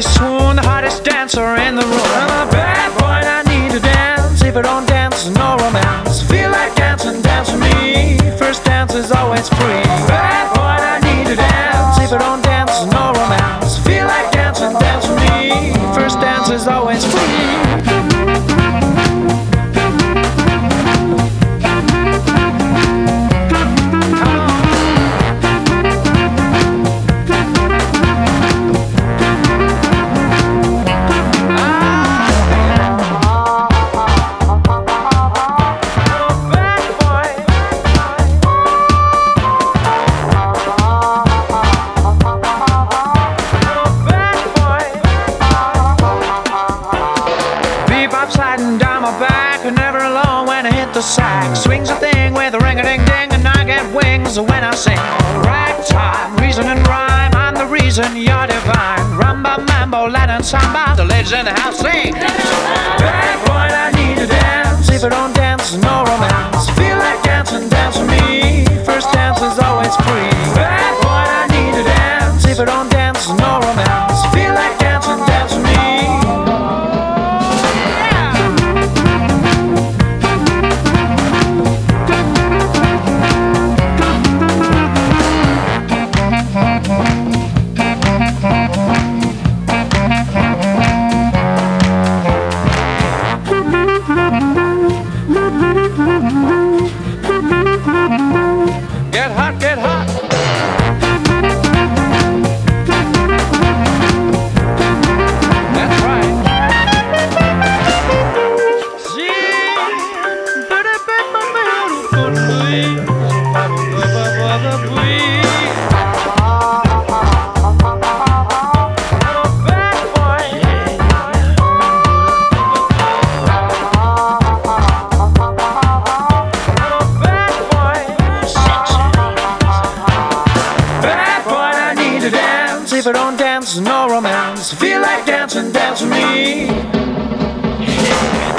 swoon, the hottest dancer in the room. I'm a bad boy and I need to dance. If I don't dance, no romance. Feel like dancing, dance with me. First dance is always free. Bad boy and I need to dance. If I don't dance, no romance. Feel like dancing, dance with me. First dance is always free. Sliding down my back, and never alone when I hit the sack. Swings a thing with a ring-a-ding-ding, and I get wings when I sing. Ragtime, reason and rhyme, I'm the reason you're divine. Rumba, mambo, Latin samba, the ladies in the house sing. Bad boy, I need to dance. If I don't dance, no romance. Feel like dancing, dance with me. First dance is always free. Bad boy, I need to dance. If I don't dance, no romance. Feel like dancing, dance with me. Get hot, get hot. That's right. If I don't dance, no romance. Feel like dancing, dance with me.